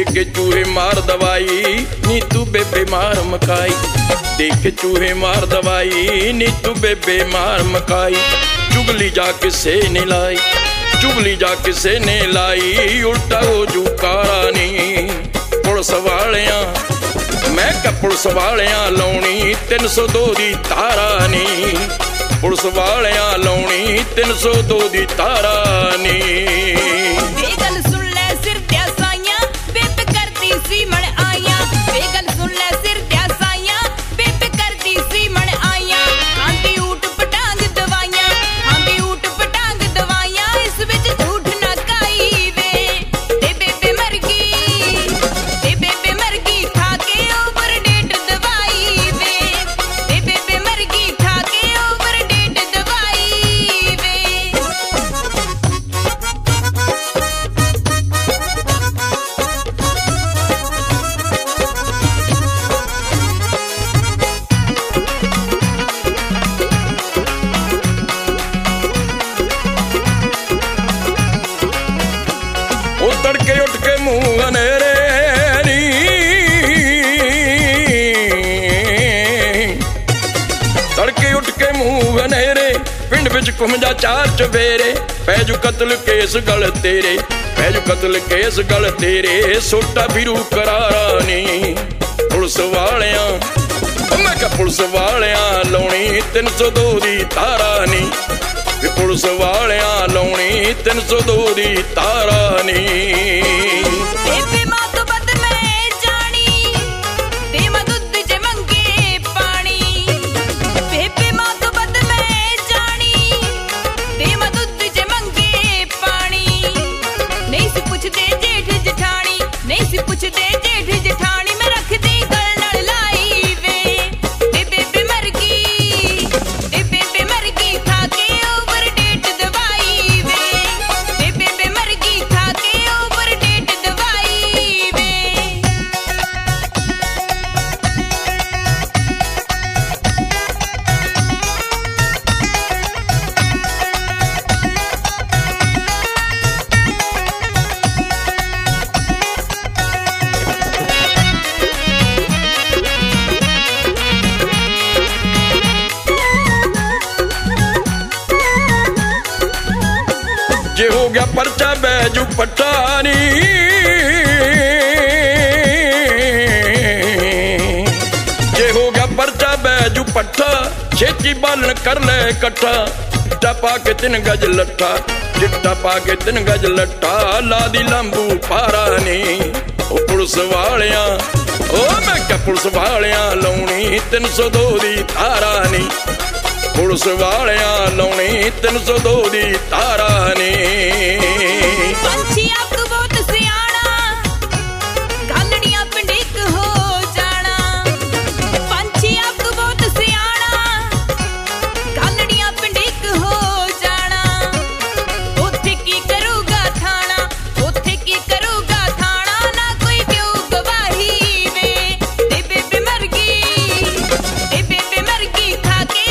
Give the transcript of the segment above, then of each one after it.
के चूहे मार दवाई नी तू बेबे मार मकाई। देख के चूहे मार दवाई नी तू बेबे मार मकाई। चुगली जाके से ने लाई, चुगली जाके से ने लाई, उल्टा हो जू कारा नी। पुलिस वालियां मैं क्या पुलिस वालियां लाउनी 302 दी तारा नी। पुलिस वालियां लाउनी 302 दी तारा नी। तड़के उठ के मुंह अनेरे नी, तड़के उठ के मुंह अनेरे, पिंड विच घुमजा चार चवेरे। पैजू कतल केस गल तेरे, पैजू कतल केस गल तेरे, सोटा फिरू करारा नी। पुलिस वालियां मैं क्या पुलिस वालियां लाउनी 302 दी तारा नी। पुलिस वालियां लाउनी 302 दी तारा नी। जे हो गया पर्चा बैजू पठानी, जे हो गया पर्चा बैजू पट्ठा, छेती बालन कर ले कट्ठा। चिट्टा पा के 3 गज लट्ठा, चिट्टा पा के 3 गज लट्ठा, ला दी लंबू पारा नी। ओ पुलिस वालियां ओ मैं क्या पुलिस वालियां लाउनी 302 दी तारा नी। पुलिस वालियां लाउनी 302 दी तारा नी। पंछी आप बहुत सियाना, घालड़ियां पंडिक हो जाना। पंछी आप बहुत सियाना, घालड़ियां पंडिक हो जाना। उथे की करूगा थाना, उथे की करूगा थाना, ना कोई क्यों गवाही वे। ते बेबे मर गई, ते बेबे मर गई खा के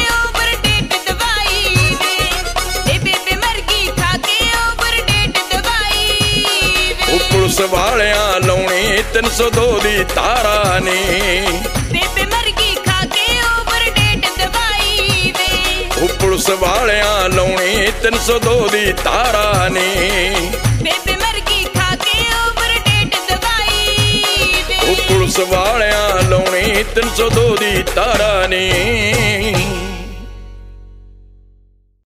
पुलिस वालियां लाउनी 302 दी तारा नी। बेबे मर गई खा के ओवरडेट दवाई वे। ओ पुलिस वालियां लाउनी 302 दी तारा नी। बेबे मर गई खा के ओवरडेट दवाई वे। ओ पुलिस वालियां लाउनी 302 दी तारा नी।